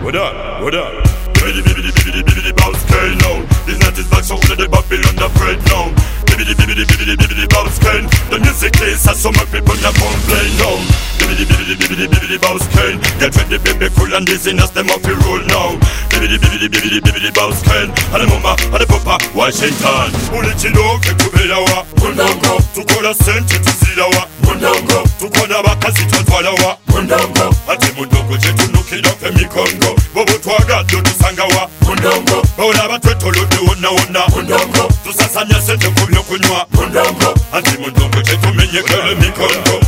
What up? What up? Bibbidi bibbidi bibbidi bibbidi bounce cane now. This night is back, so let the Babylon the bread now. Bibbidi bibbidi bibbidi bibbidi bounce cane. The music is as some people that complain now. Bibbidi bibbidi bibbidi bibbidi bounce cane. Get ready, baby, cool and dizziness, them off the roll now. Bibbidi bibbidi bibbidi bibbidi bounce cane. And the mama, and the papa, Washington. Ulichino kekubelawa. Mundongo, tukola sente tuzilawa. Mundongo, tukona bakazi twatwalawa. Mundongo, ati mundongo chetunukira fe mikongo. Bobo twagado tusangawa. Mundongo, baola batwetolode wonna wonna. Mundongo, tusasanya sente kubyo kunywa. Mundongo, ati mundongo chetumenyekele mikongo.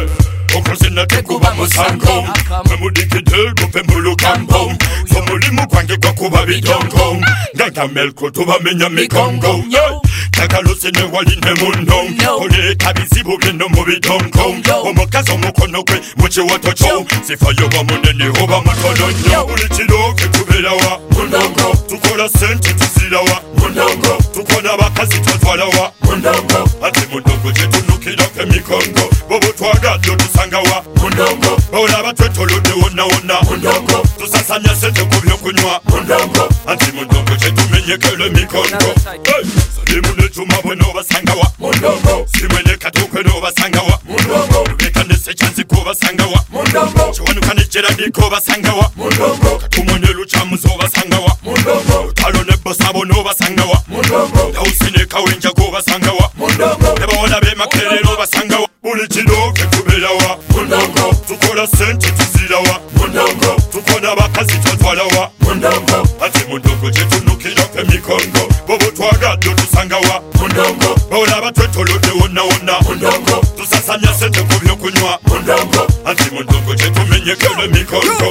Okrosina tekuba musango. Memudikidel kupembulu kambo. Somulimu kwange kwa kuba bidongo. Ganga melko tuba menya mikongo. Takalosene waline mundo. Ole tabizibu bino mubidongo. Omokazo mukono kwe muchi watocho. Sifayo wa munene hoba mutononyo. Ulichilo ketubelawa. Mundongo, tukola sente tuzilawa. Mundongo, tukona bakazi twatwalawa. Mundongo, ati mundongo chetunukira fe mikongo. Bobo twagado tusangawa. Mundongo, baola batwetolode wonna wonna. Mundongo, tusasanya sente kubyo kunywa. Mundongo, ati mundongo chetumenyekele mikongo. Salimune tumabwe no basangawa. Mundongo, simene katukwe no basangawa. Mundongo, bekane sechanzi ko basangawa. Mundongo, chiwanukane jeradi ko basangawa. Mundongo, katumone luchamu so basangawa. Mundongo, talone bosabo no basangawa. Mundongo, dausine kawenja ko basangawa. Mundongo, nebaola be makere no basangawa. Ulichino kekubelawa. Mundongo, tukola sente tuzilawa. Mundongo, tukona bakazi twatwalawa. Mundongo, ati mundongo chetunukira fe mikongo. Bobo twagado tusangawa. Mundongo, baola batwetolode wonna wonna. Mundongo, tusasanya sente kubyo kunywa. Mundongo, ati mundongo chetumenyekele mikongo.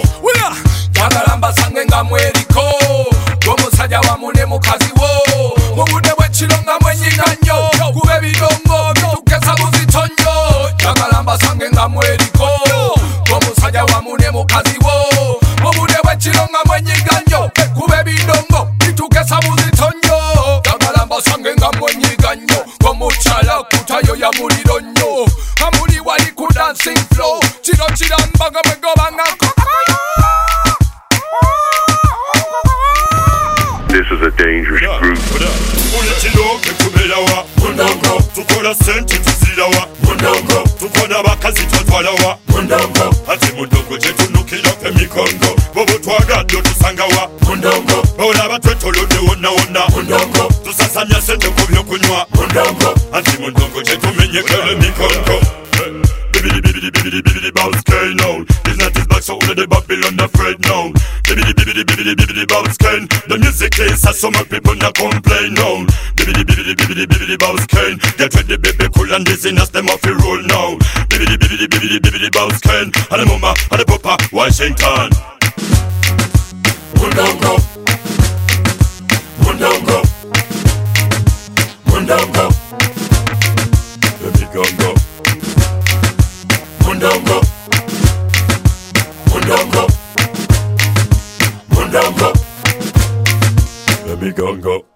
Yagalamba sange nga mweriko. Gomusajja wamune mukazi wo. Mubude bwekiro nga mwenyiganyo. Kube bidongo bitukesa buzitonyo. Yagalamba sange nga mweriko. Gomusajja wamune mukazi wo. Mubude bwekiro nga mwenyiganyo. Kube bidongo bitukesa buzitonyo. Yagalamba sange nga mwenyiganyo. Gomuchala kutayo ya muliro nnyo. Amuli wali ku dancing floor. Kiro kiramba nga mwegobangako. This is a dangerous group. Ulichino kekubelawa. Mundongo, tukola sente tuzilawa. Mundongo, tukona bakazi twatwalawa. Mundongo, ati mundongo chetunukira fe mikongo. Bobo twagado tusangawa. Mundongo, baola batwetolode wonna wonna. Mundongo, tusasanya sente kubyo kunywa. Mundongo, ati mundongo chetumenyekele mikongo. Bibbidi bibbidi bibbidi bibbidi bounce cane now. This night is back, so let the Babylon afraid now. Bibbidi bibbidi bibbidi bibbidi bounce cane. The music is as some people not complain now. Bibbidi bibbidi bibbidi bibbidi bounce cane. Get ready, baby, cool and dizziness, them off the roll now. Bibbidi bibbidi bibbidi bibbidi bounce cane. And the mama, and the papa, Washington. Mundongo, Mundongo, Mundongo, let me go. Mundongo, Mundongo, Mundongo, let me go.